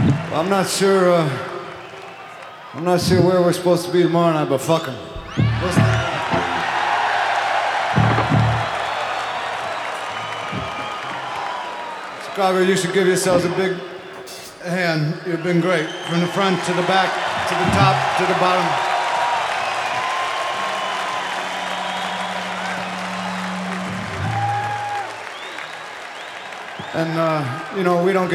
I'm not sure. I'm not sure where we're supposed to be tomorrow night, but fuck 'em. Chicago, you should give yourselves a big hand. You've been great, from the front to the back, to the top, to the bottom. And we don't